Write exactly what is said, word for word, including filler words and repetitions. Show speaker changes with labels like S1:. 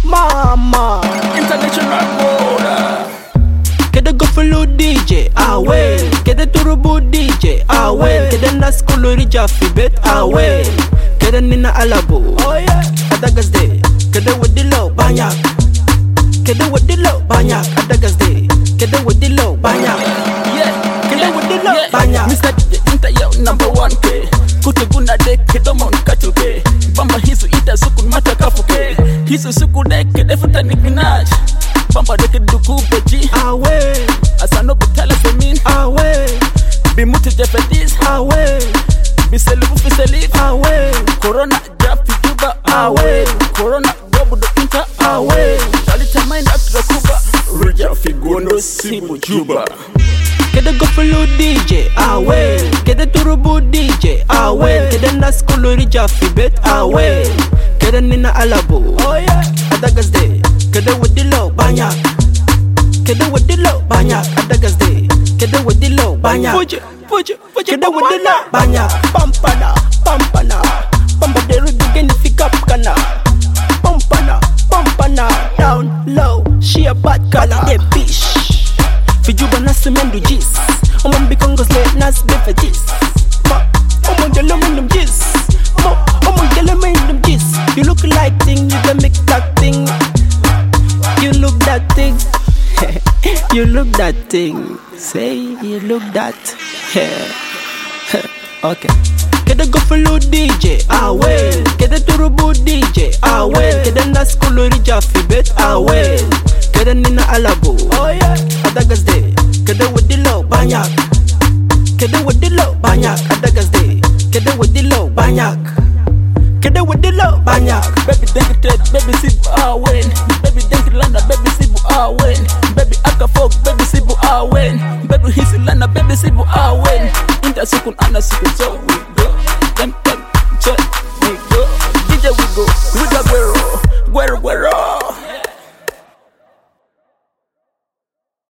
S1: Mama
S2: International border.
S1: Kede go follow D J, away. Kede turubu D J, away. Kede na skulu rija fi bet, away. Kede nina alabo, oh yeah. Adagas day, kede wadilo banyak. Kede wadilo banyak, adagas day. Kede wadilo banyak,
S2: Yeah,
S1: kede wadilo
S2: yeah.
S1: banyak.
S2: Mister D J inta yo number one K. Kutuguna de kede mon kachuke. Bamba hisu ita sukun mata kafuke. Hisu suku de kede futa Nicki Minaj. Bamba de kede duku beji.
S1: Away,
S2: Asano butala femin.
S1: away,
S2: Bimuti jefedis.
S1: away,
S2: Biselifu fiselif.
S1: away,
S2: Corona jafi juba.
S1: away,
S2: Corona gobu do inta.
S1: away.
S2: Shalita mind after Cuba. Rija figundo sibu juba.
S1: Kede go follow D J, away. Kede turubu D J, away. Kede na skulu rija fi bet, away. Kede nina alabo, oh yeah. Adagas day, kede wadilo banyak. Kede wadilo banyak, adagas day. Kede wadilo banyak. Fuji, fuji, fuji. Kede wadilo banyak. Pampana, pampana. Pambaderu digeni fika kana. Pampana, pampana. Down low, she a bad color. They bitch. Fijuba na semendu jis. Oman bikongos le nas befetis. Ma, oman gele mendum jis. Ma, oman gele mendum jis. You look like thing, you can make that thing. You look that thing. You look that thing. Say you look that. Okay. Kede go follow D J, away. Kede turubu D J, away. Kede na skulu rija fi bet, away. Kede nina alabo, oh yeah. Adagas day, kede wadilo banyak. Kede wadilo banyak, adagas day. Kede wadilo banyak. Kede wadilo banyak.
S2: Baby denk it, baby sibu awen. Baby denk it landa, baby sibu awen. Baby akafok, baby sibu awen. Baby hisi landa, baby sibu awen. Inta sukun ana sukun, so we go. Dem dem, so we go. D J we go, Ruja Guero, Guero Guero.